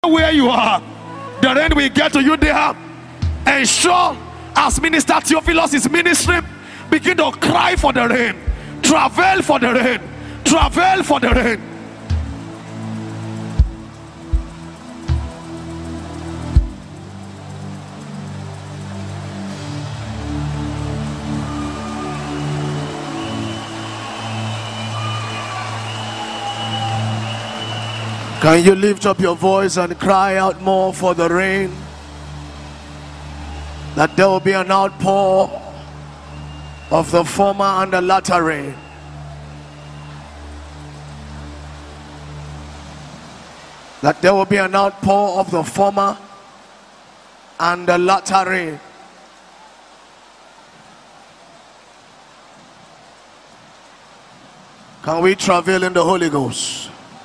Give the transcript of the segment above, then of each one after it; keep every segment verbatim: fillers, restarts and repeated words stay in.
where you are, the rain will get to you there. Ensure, as Minister Theophilus is ministering, begin to cry for the rain, travel for the rain, travel for the rain. Can you lift up your voice and cry out more for the rain? That there will be an outpour of the former and the latter rain. That there will be an outpour of the former and the latter rain. Can we travel in the Holy Ghost?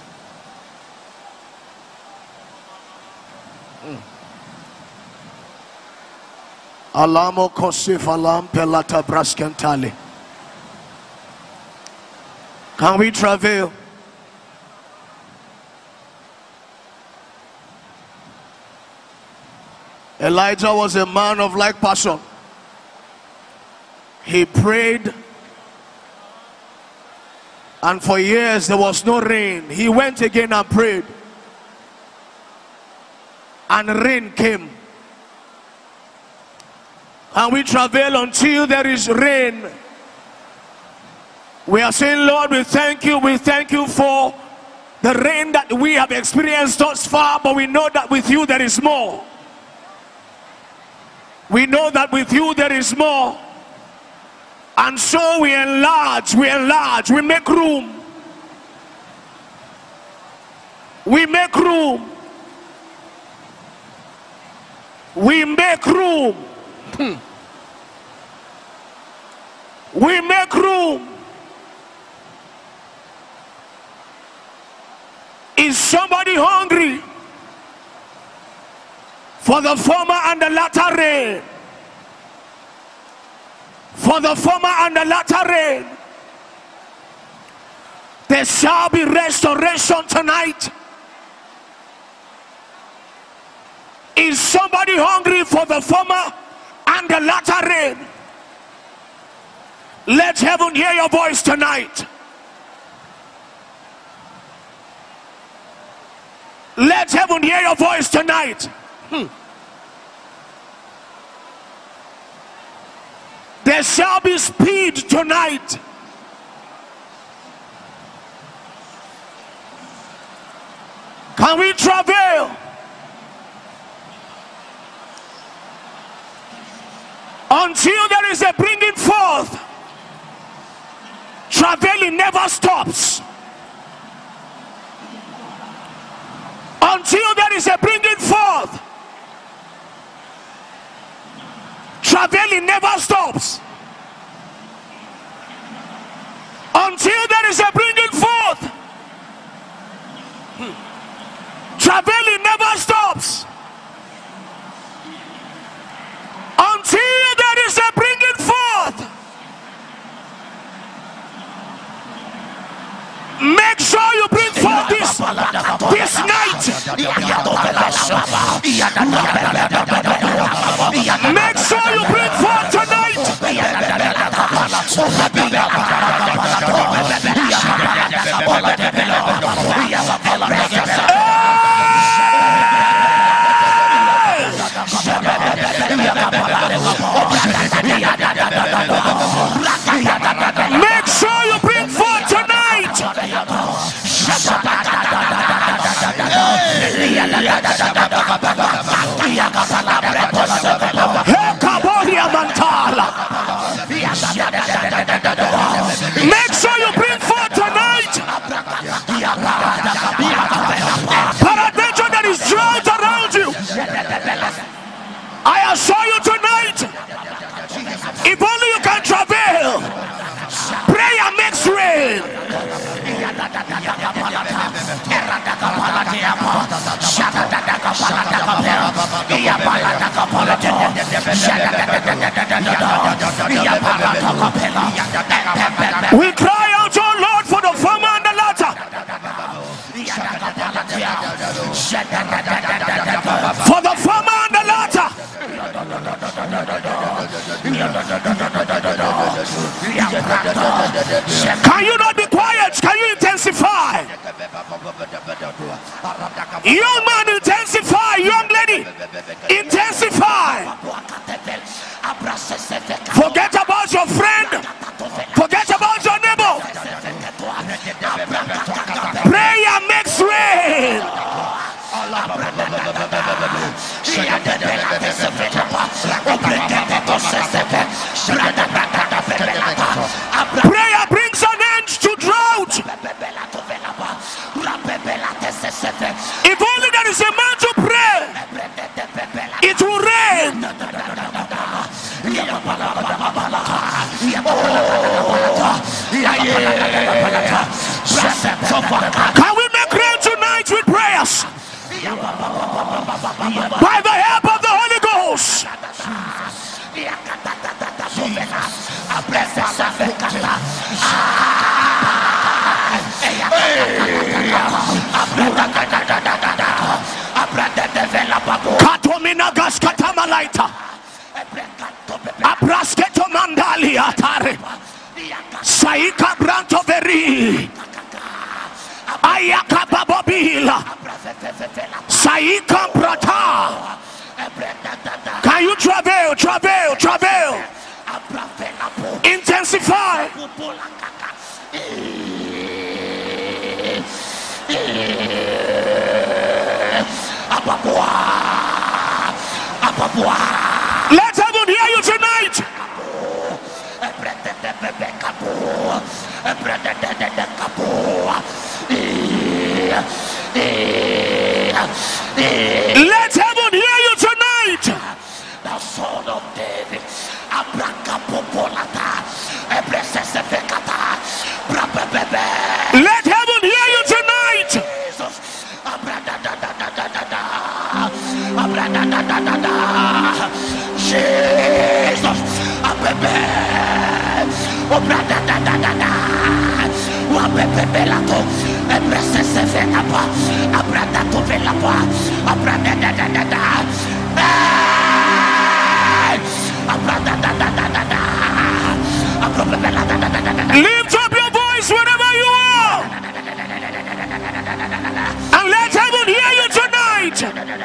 Alamo kosif alam pelata braskentali. Can we travel? Elijah was a man of like passion. He prayed, and for years there was no rain. He went again and prayed, and rain came. And we travel until there is rain. We are saying, Lord, we thank you. We thank you for the rain that we have experienced thus far, but we know that with you there is more. We know that with you there is more. And so we enlarge, we enlarge, we make room. We make room. We make room. Hmm. We make room. Is somebody hungry for the former and the latter rain? For the former and the latter rain. There shall be restoration tonight. Is somebody hungry for the former and the latter rain? Let heaven hear your voice tonight. Let heaven hear your voice tonight. Hmm. There shall be speed tonight. Can we travel? Until there is a bringing forth. Traveling never stops. Until there is a bringing forth. Traveling never stops. Until there is a bringing forth. Traveling never stops. Until there is a bringing forth. Make sure you bring forth this this night. Make sure you bring forth tonight. Make sure you bring forth tonight. Make sure you bring forth tonight. Peradventure that is drought around you. I assure you tonight, if only you can travel, prayer makes rain. We cry out, oh Lord, for the former and the latter. Can you not be quiet? Can you intensify? Young man, intensify. Young lady, intensify. Forget about your friend. Forget about your neighbor. Prayer makes rain. Prayer brings an end to drought. If only there is a man to pray, it will rain. Can we make rain tonight with prayers? By the help of the Holy Ghost. Katominagas katamalaita. Abrasketo mandali atare. Saika branto veri. Ayaka babobila. Saika brata. Can you travel, travel, travel? Intensify. Let heaven hear you tonight. Let heaven hear you tonight. The son of David. Let heaven hear you tonight. Jesus. Lift up your voice wherever you are and let heaven hear you tonight.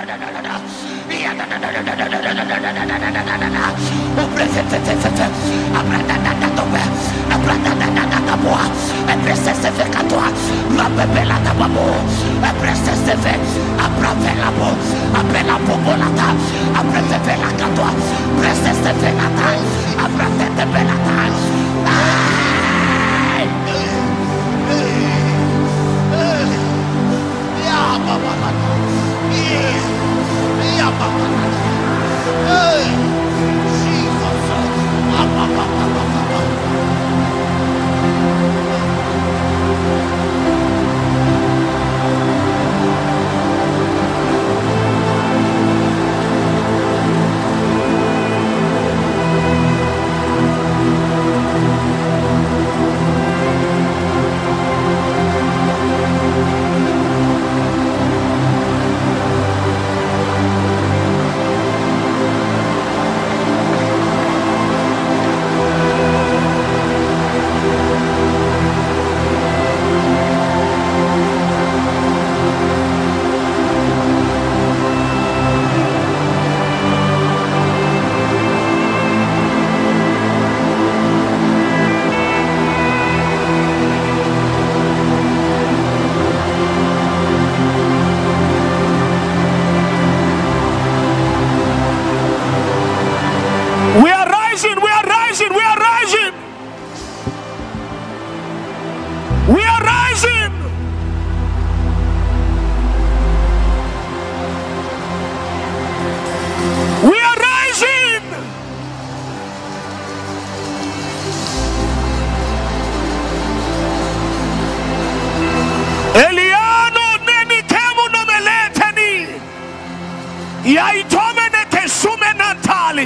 Yaitomene kesume natali.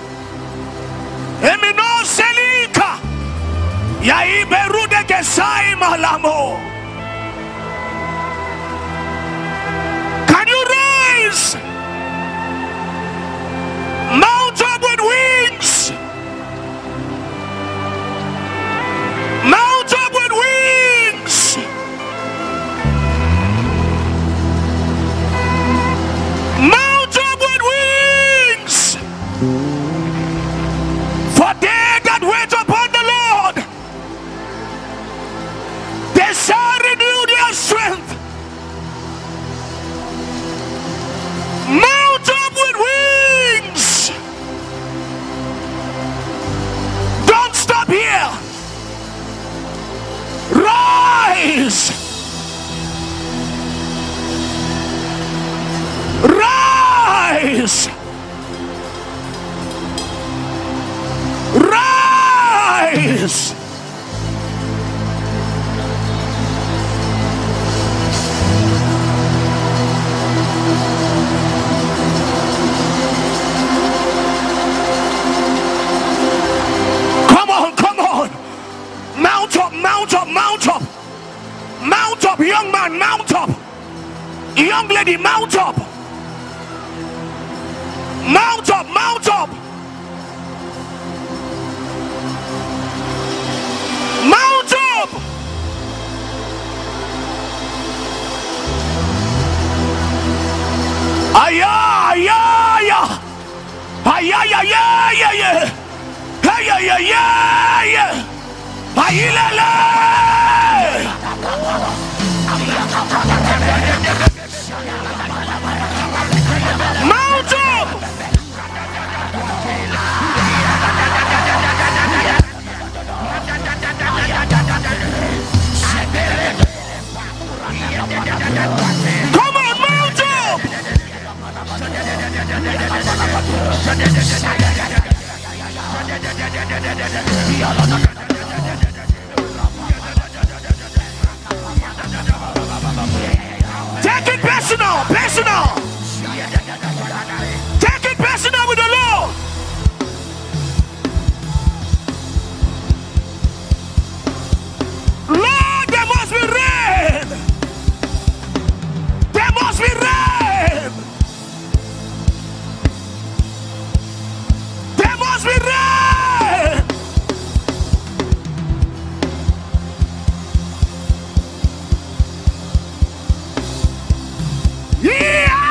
Emino selika. Yaiberude kesai malamo. Can you rise? Mount up with wings. Mount up, mount up. Mount up. Aya, aya, aya. Aya, aya, aya, aya. Aya, aya, aya, aya. Ayilele. Mount up. Come on, mount up. Take it personal, personal. Take it personal with the Lord. Lord, there must be rain. There must be rain. There must be rain. Yeah.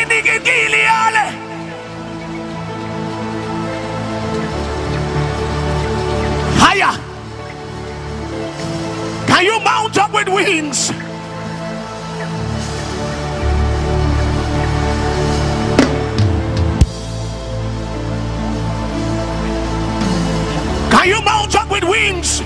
Higher. Can you mount up with wings? Can you mount up with wings?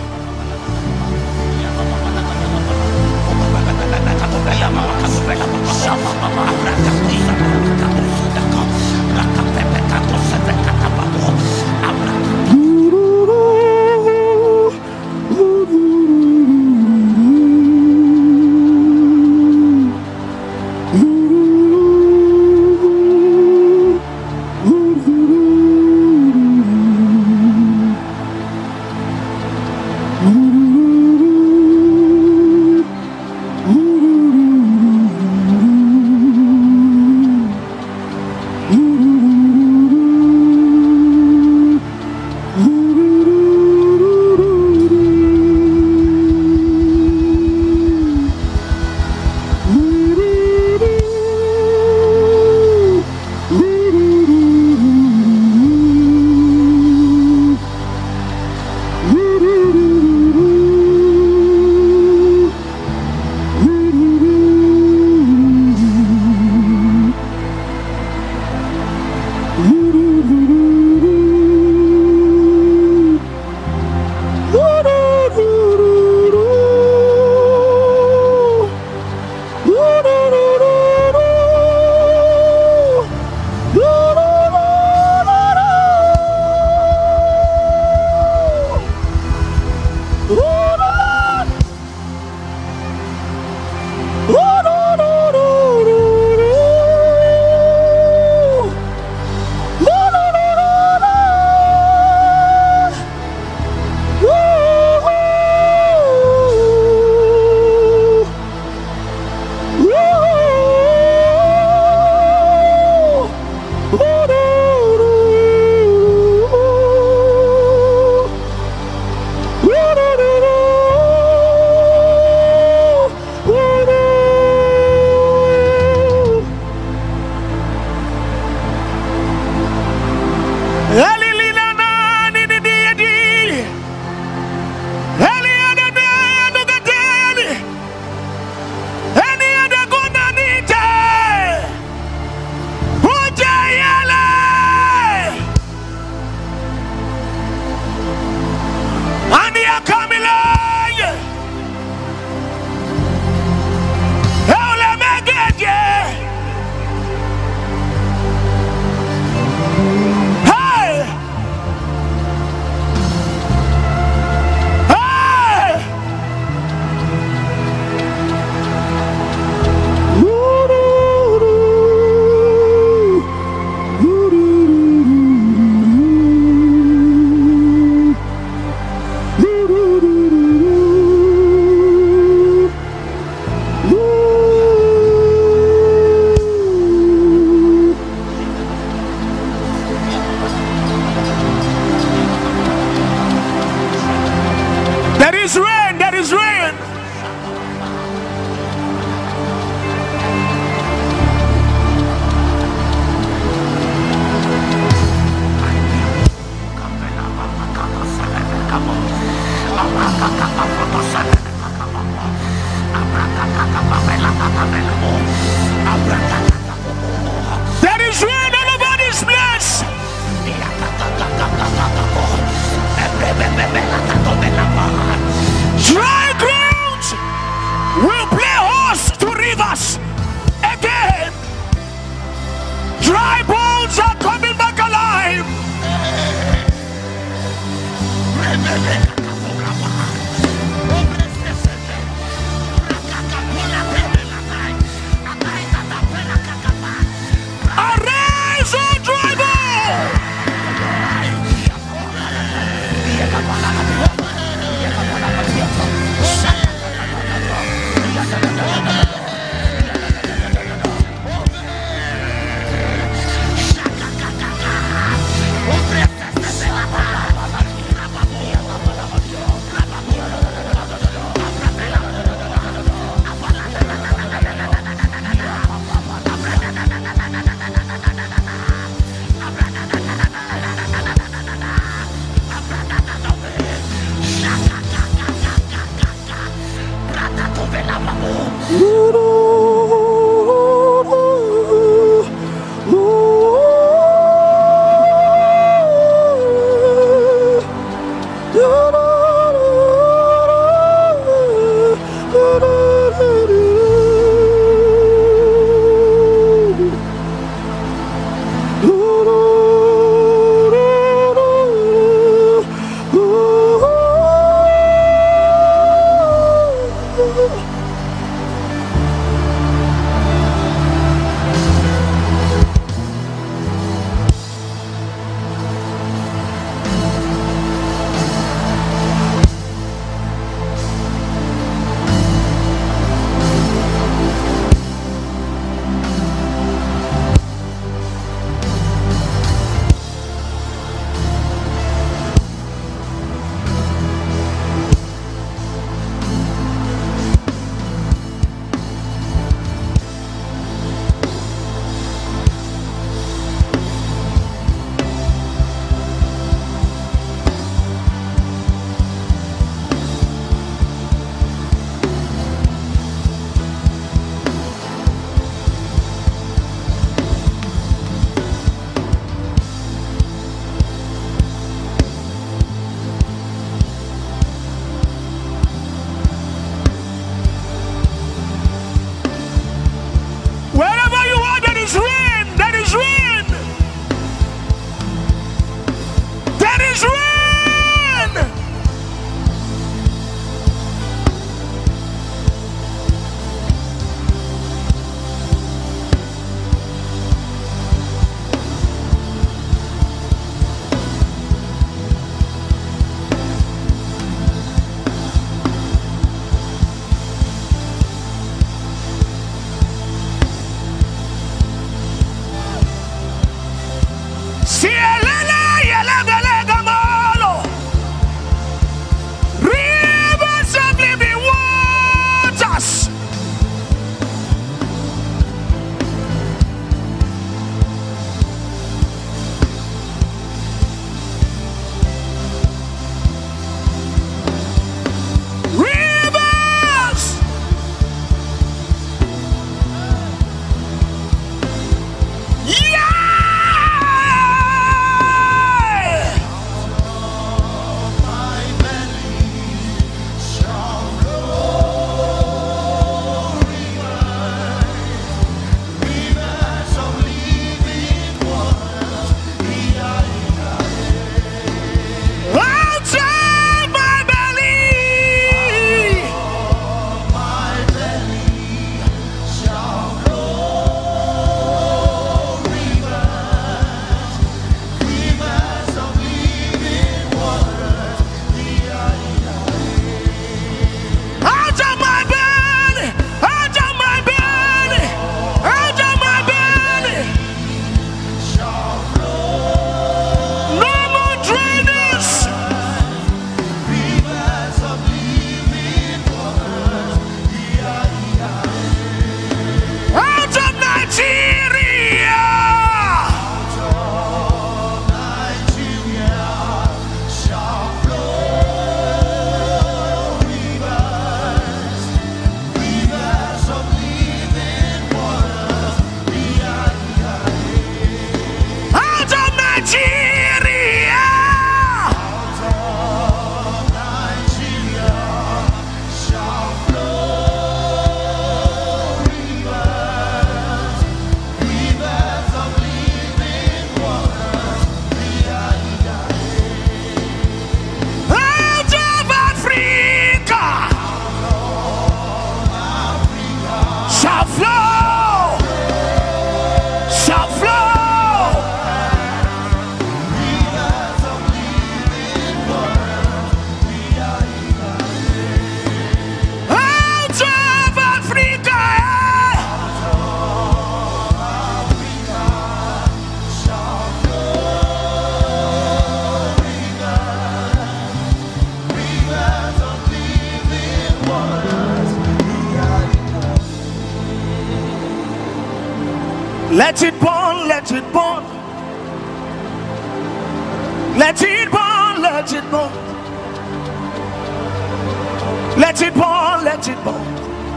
Dry ground will play host to rivers again. Dry bones are coming back alive. Arise, O dry bone! Let it burn, burn, let it burn. Let it burn, let it burn. Let it burn, let it burn.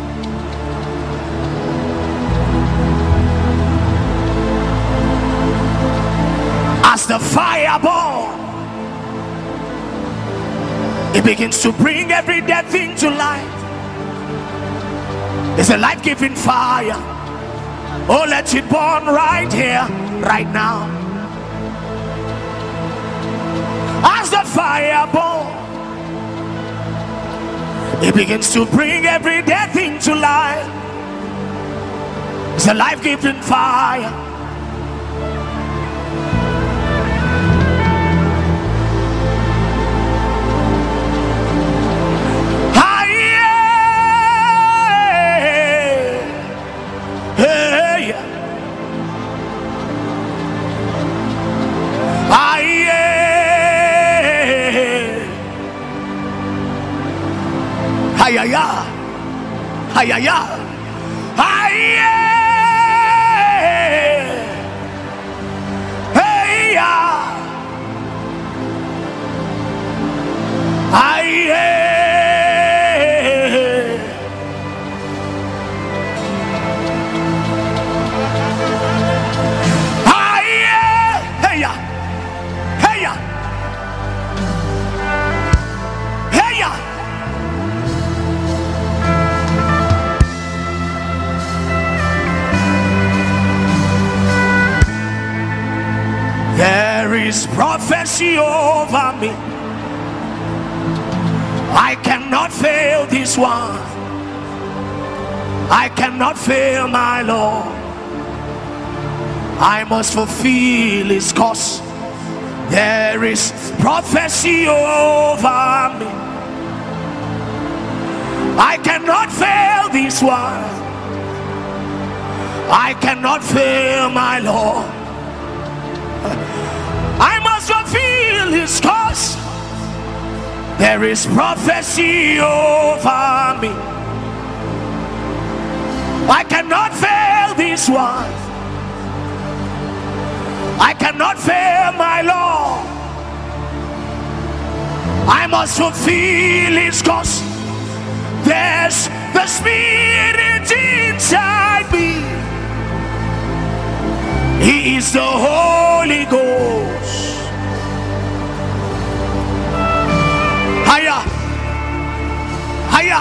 As the fire burns, it begins to bring every dead thing to life. It's a life-giving fire. Oh, let it burn right here, right now. As the fire burns, it begins to bring every dead thing to life. It's a life-giving fire. Hayaya, hayaya, hayaya, hayaya, hayaya, hayaya, hayaya, hayaya. There is prophecy over me. I cannot fail this one. I cannot fail my Lord. I must fulfill his cause. There is prophecy over me. I cannot fail this one. I cannot fail my Lord. I must fulfill his cause. There is prophecy over me. I cannot fail this one. I cannot fail my Lord. I must fulfill his cause. There's the Spirit inside me. He is the Holy Ghost. Haya, haya.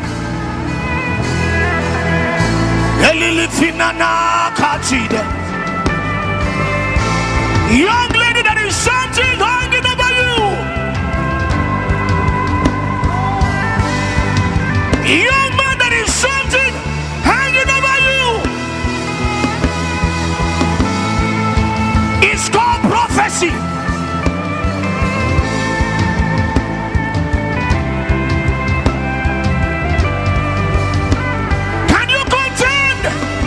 Elilifinana katide. Young lady, that is something hanging over you. Young man, that is something hanging over you. It's called prophecy. Can you contend?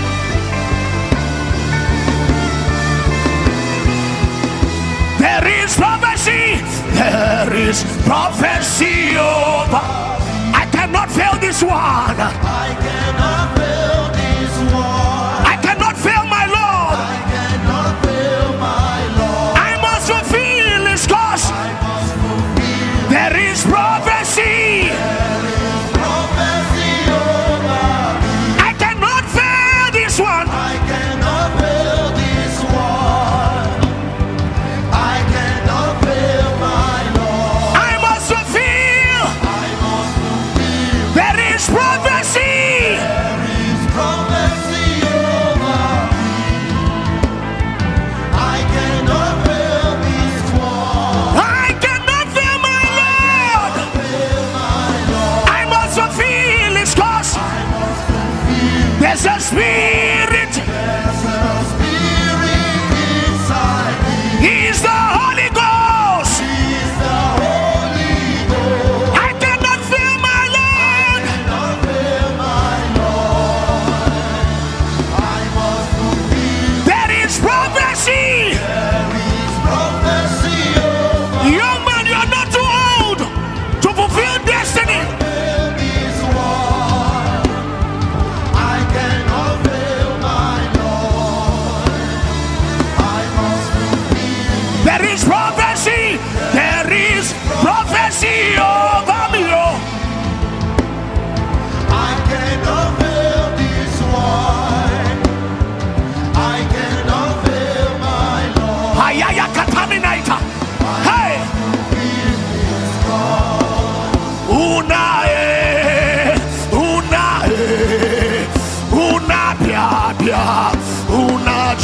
There is prophecy. There is prophecy over. I cannot fail this one. I cannot fail this one. I cannot fail my Lord. I cannot fail my Lord. I must fulfill his cause. I must fulfill. There is prophecy. There is prophecy over me. I cannot fail this one. I cannot fail this one. I cannot fail my Lord. I must fulfill. I must fulfill. There is prophecy.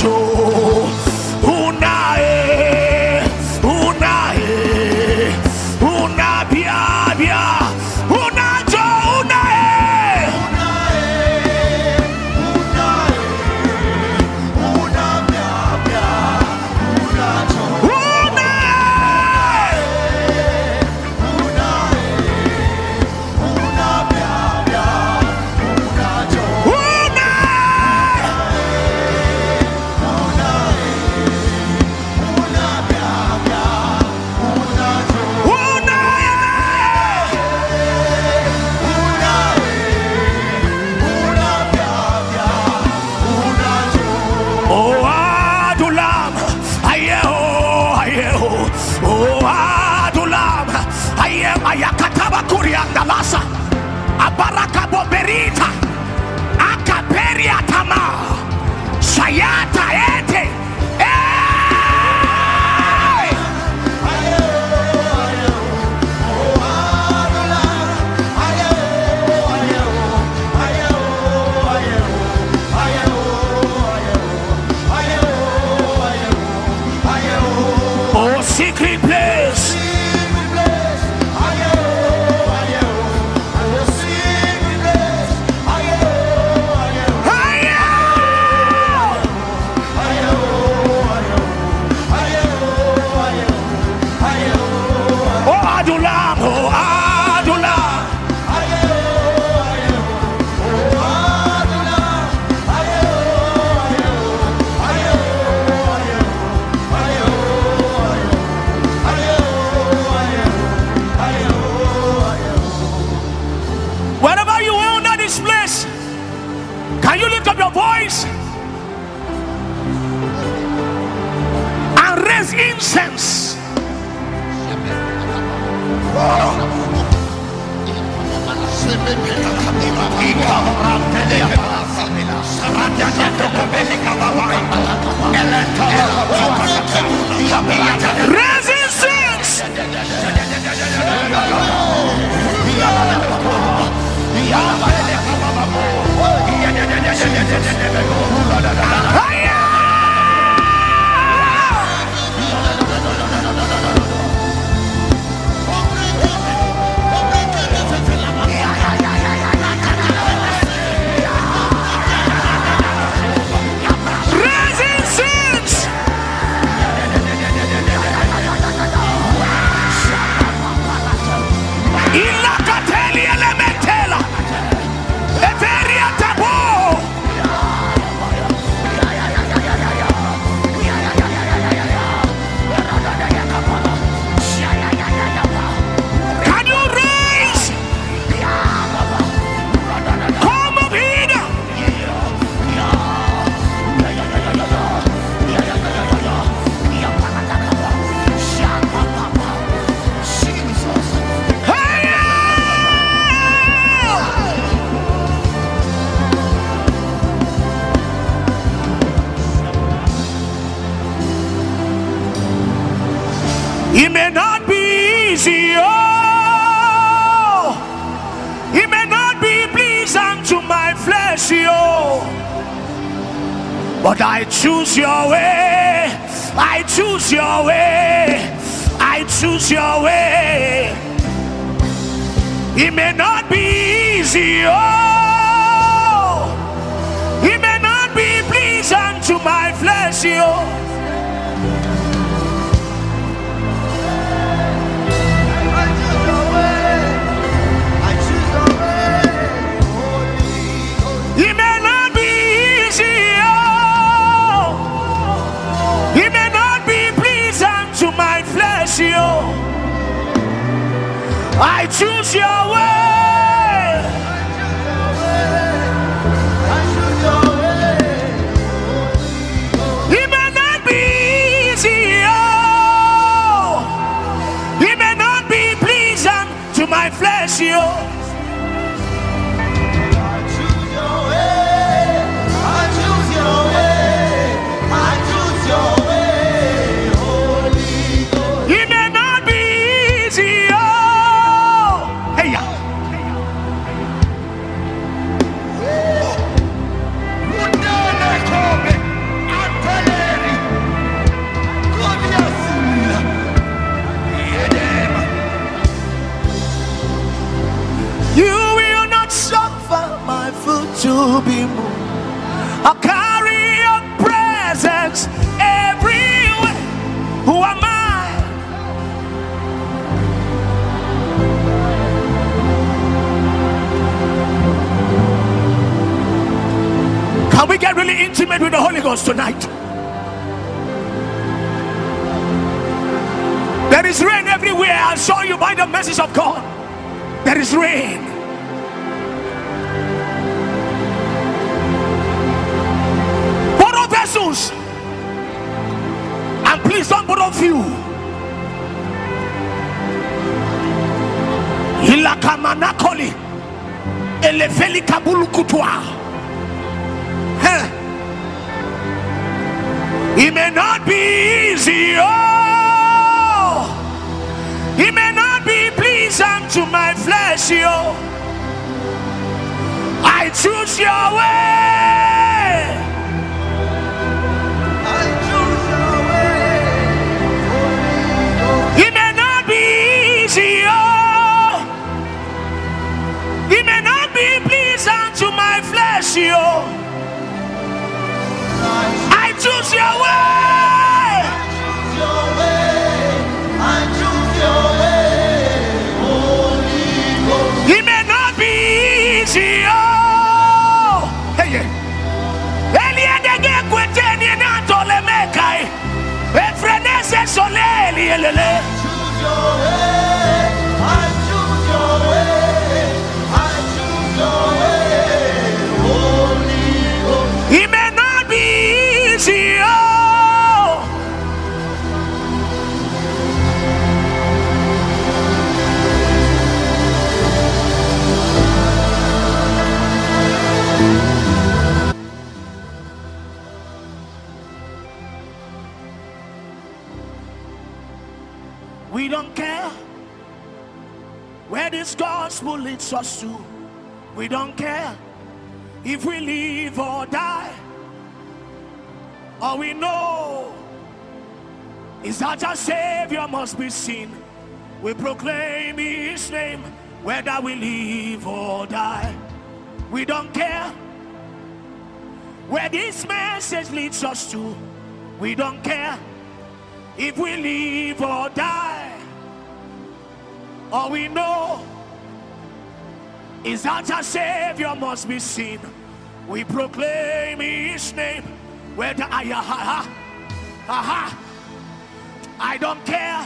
unacho, unae, unae, unabiabia, unacho, unae. Ayakataba kurianda lasa abaraka boberita akaperia tama sayata ete eh oh secret place. Wherever you are under this place, can you lift up your voice and raise incense? Raise incense. It may not be easy, oh. It may not be pleasant to my flesh, oh. But I choose your way. I choose your way. I choose your way. It may not be easy, oh. It may not be pleasant to my flesh, oh. It may not be easy, oh. It may not be pleasant to my flesh, oh. I choose your way. It may not be easy, oh. It may not be pleasant to my flesh, oh. be moved. I carry your presence everywhere. Who am I? Can we get really intimate with the Holy Ghost tonight? There is rain everywhere. I saw you by the message of God. There is rain. Borrow vessels. And please don't borrow few. Ilakamanakoli. Elefeli kabulu kutwa. It may not be easy, oh, it may not be pleasant to my flesh, oh. I choose your way. I choose your way. It may not be easy, oh, it may not be pleasant to my flesh, oh. I choose your way. Your way. I choose your way. Holy Ghost. It may not be easy, oh. Hey, Elia de Gekweteni na Tolemekai. Efrenese soleli elele. Choose your way. I choose your way. I choose your way. Holy Ghost. It may not be easy, oh. We don't care where this gospel leads us to. We don't care if we live or die. All we know is that our Savior must be seen. We proclaim His name whether we live or die. We don't care where this message leads us to. We don't care if we live or die. All we know is that our Savior must be seen. We proclaim His name whether I aha, aha, I don't care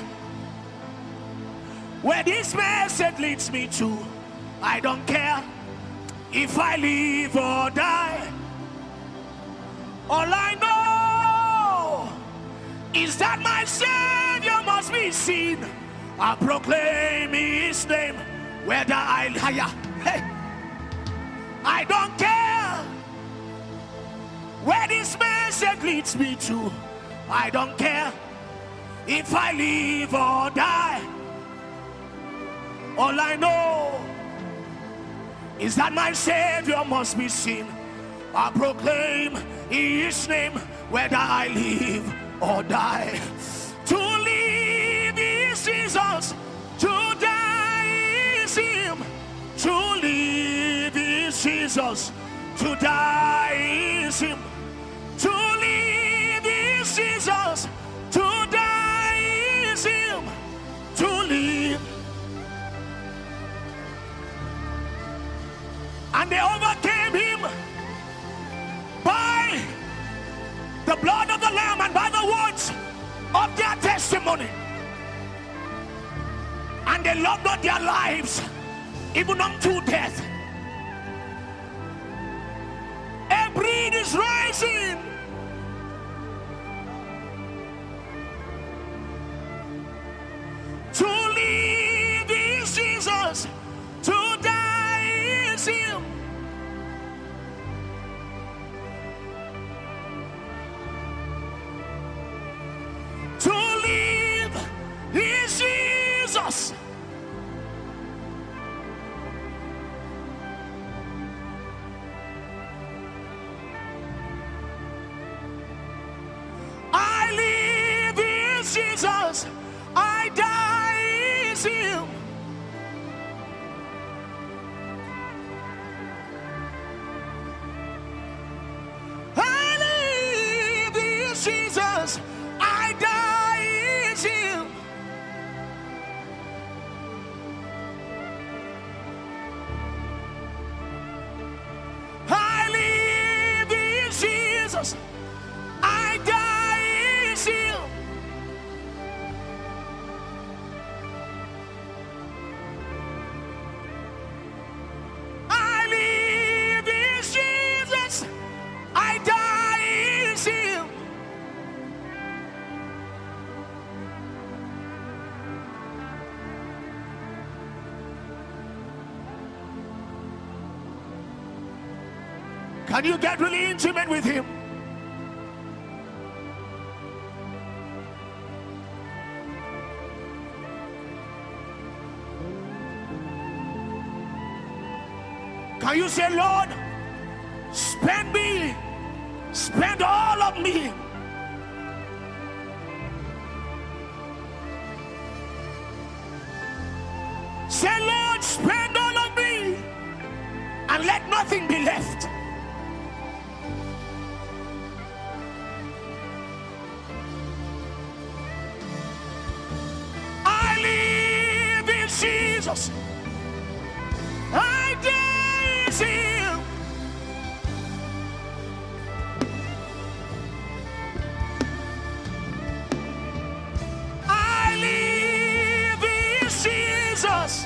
where this message leads me to. I don't care if I live or die. All I know is that my Savior must be seen. I proclaim His name whether I higher. Hey, I don't care where this message leads me to. I don't care if I live or die. All I know is that my Savior must be seen. I proclaim His name whether I live or die. To live is Jesus, to die is Him. To live is Jesus, to die is Him. To live is Jesus, to die is Him. To live. And they overcame Him by the blood of the Lamb and by the words of their testimony. And they loved not their lives even unto death. A breed is rising. To live is Jesus, to die is Him. To live is Jesus. I live is Jesus, I die is Him. Jesus, I die easy. I live in Jesus, I die easy. I live in Jesus, I die easy. Can you get really intimate with him? Can you say, Lord, spend me, spend all of me. Say, Lord, spend all of me and let nothing be left. I live in Jesus, I die in Him. I live in Jesus.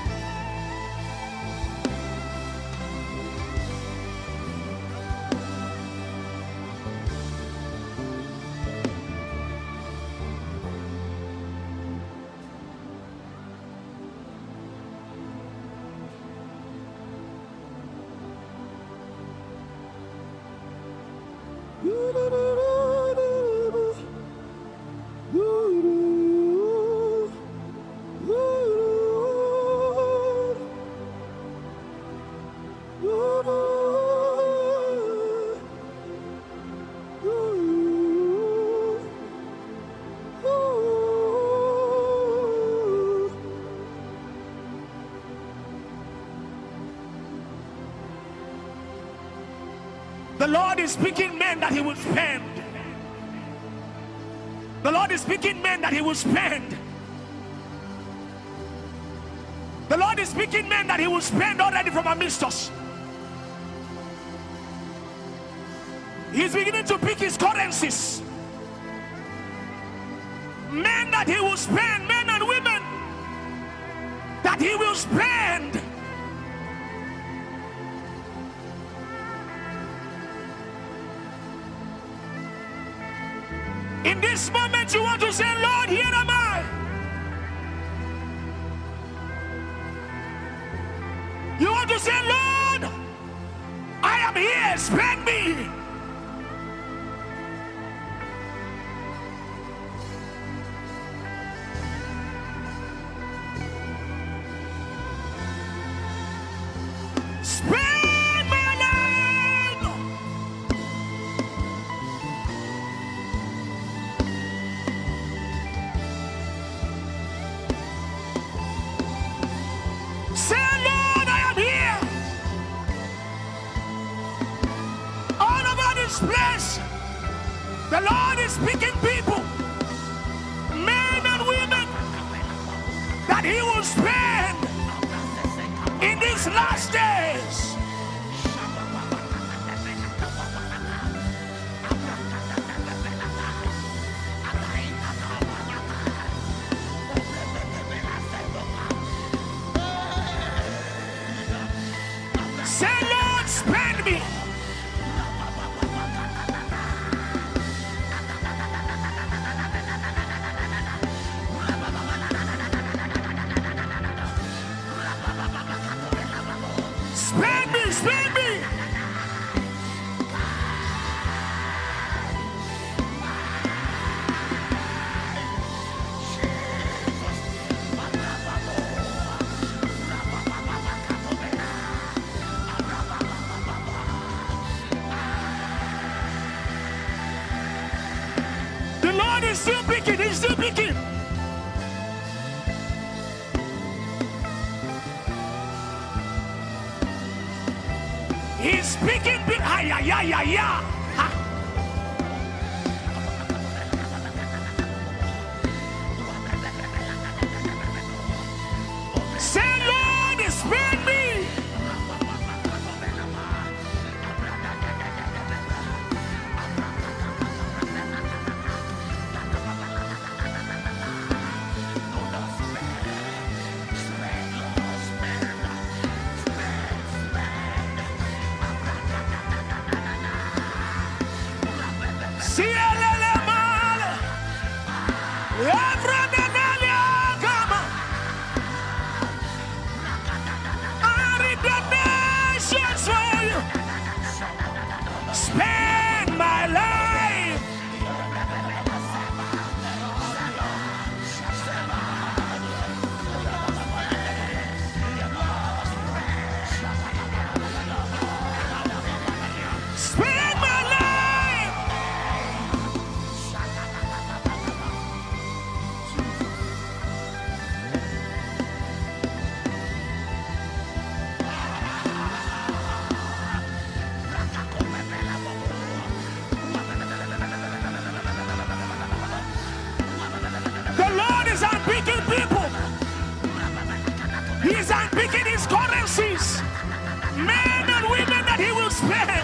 The Lord is speaking men that He will spend. The Lord is speaking men that He will spend. The Lord is speaking men that He will spend already from amidst us. He's beginning to pick His currencies. Men that He will spend, men and women that He will spend. In this moment, you want to say, Lord, here am I. You want to say, Lord, I am here, spend me. Spend my life. Say, Lord, I am here. All over this place, the Lord is picking people, men and women, that He will spend in these last days. Say, Lord, spend me. Spend me, spend me. The Lord is still picking, He's still picking. He's speaking big. Hi, yeah, yeah, yeah, yeah. Ha. Spend my life. Spend my life. The Lord is unpicking people. He is unpicking his currencies. Men and women that he will spend.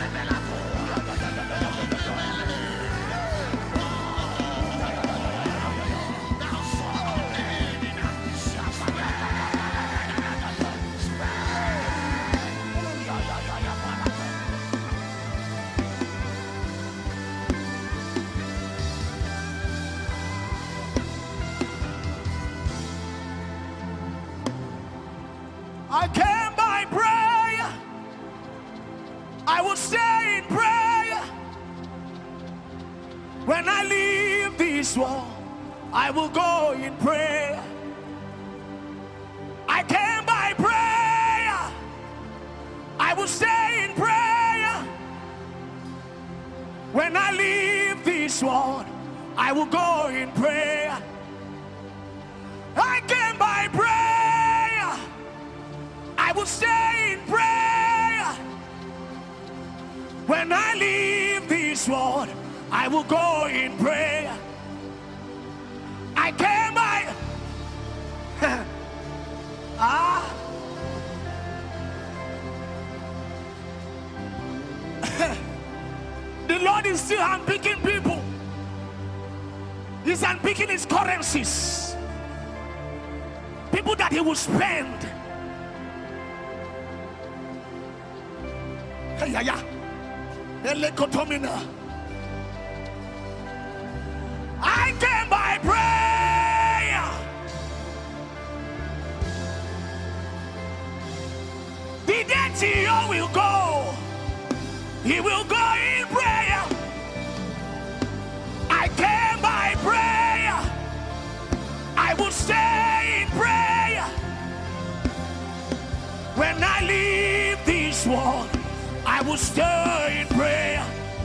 I came by prayer. I will stay in prayer. When I leave this world, I will go in prayer. I came by prayer. I will stay in prayer. When I leave this world, I will go in prayer. I came by prayer. I will stay in prayer. When I leave this world, I will go in prayer. I came by ah the Lord is still unpicking people. He's unpicking his currencies. People that he will spend. Yeah, yeah. I came by prayer. The dead C E O will go. He will go in prayer. I came by prayer. I will stay in prayer. When I leave this world, I will stay in prayer.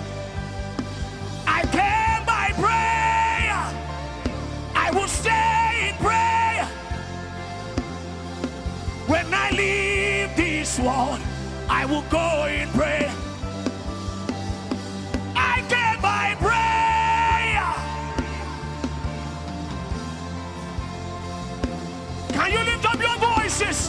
I came by prayer. I will stay in prayer. When I leave this world, I will go in prayer. I came by prayer. Can you lift up your voices?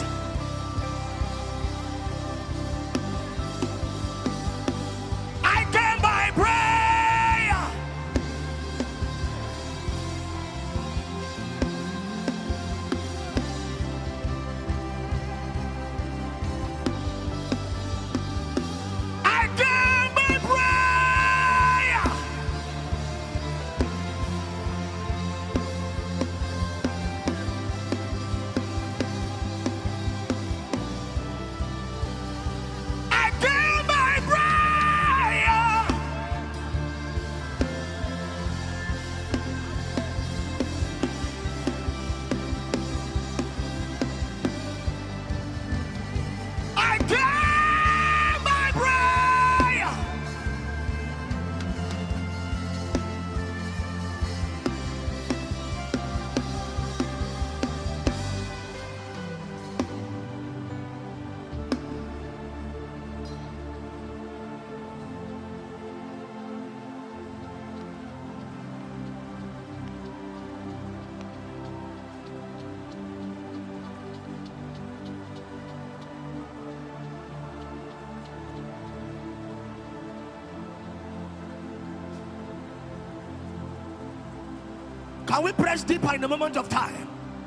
Can we press deeper in a moment of time?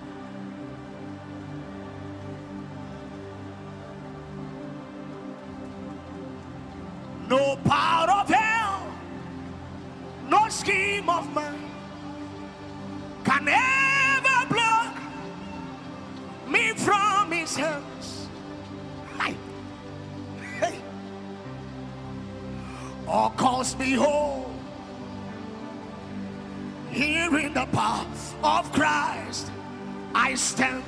No power of hell, no scheme of man calls me home. Here in the power of Christ I stand.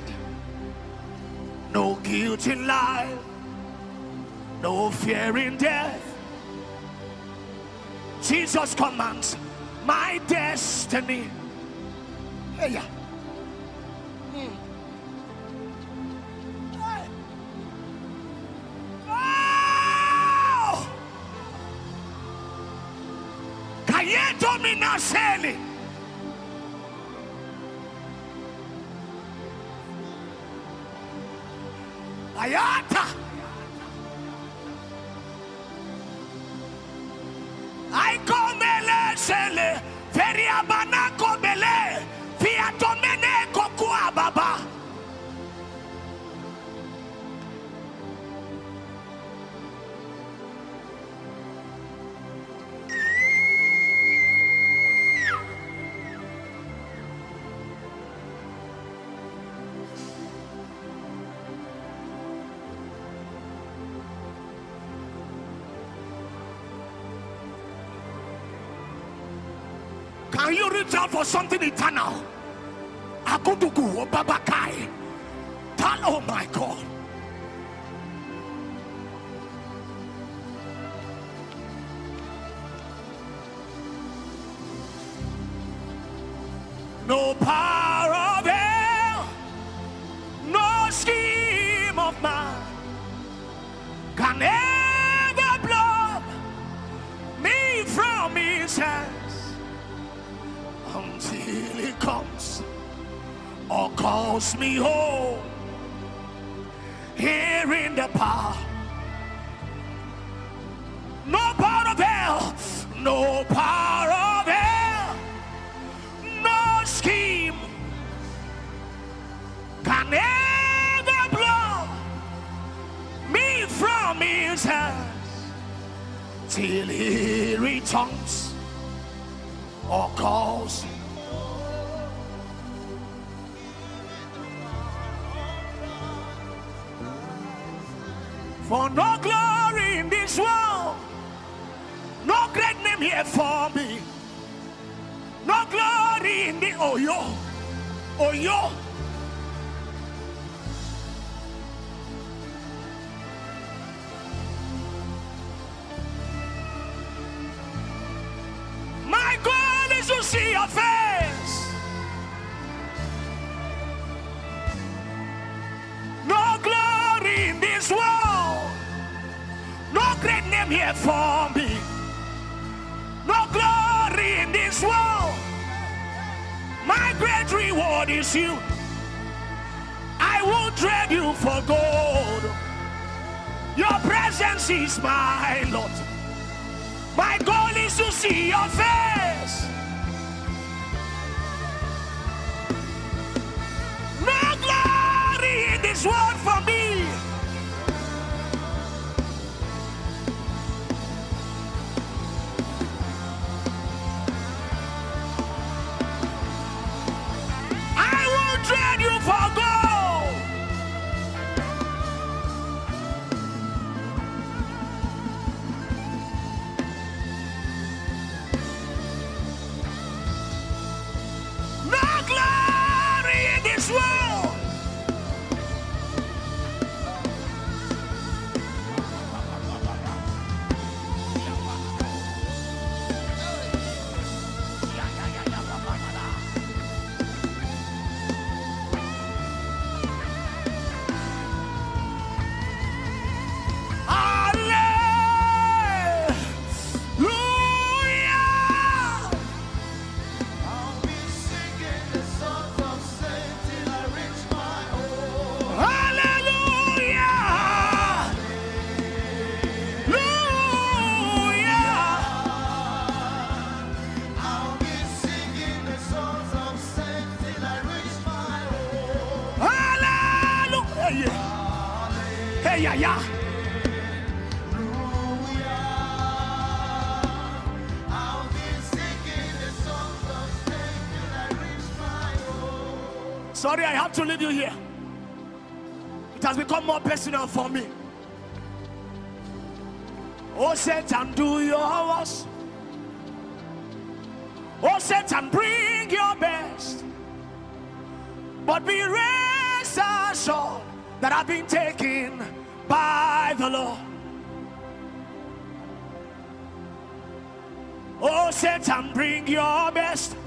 No guilt in life, no fear in death. Jesus commands my destiny. Hey, yeah. Hmm. Oh! Kayeto minaseli. Ayata. I come sele feria banako bele via domene kokua baba. Can you reach out for something eternal? Akudugu Babakai. Oh my God. No power of hell, no scheme of mine can ever block me from his hands. Until he comes or calls me home. Here in the power, no power of hell, no power of hell, no scheme can ever blow me from his hands till he returns or calls. For no glory in this world, no great name here for me, no glory in the Oyo, Oyo. My goal is to see your face. No glory in this world, no great name here for me, no glory in this world. My great reward is you. I will trade you for gold. Your presence is my Lord. My goal is to see your face. No glory in this world for me. I will trade you for gold. No glory in this world. Hallelujah. I'll be singing the songs of saints till I reach my home. Hallelujah. Hallelujah. I'll be singing the songs of saints till I reach my home. Hallelujah. Hey, yeah, yeah. I'll be singing the songs of saints till I reach my home. Sorry, I have to leave you here. It has become more personal for me. Oh, Satan, do yours. Oh, Satan, bring your best, but be rest assured that I've been taken by the Lord. Oh, Satan, bring your best,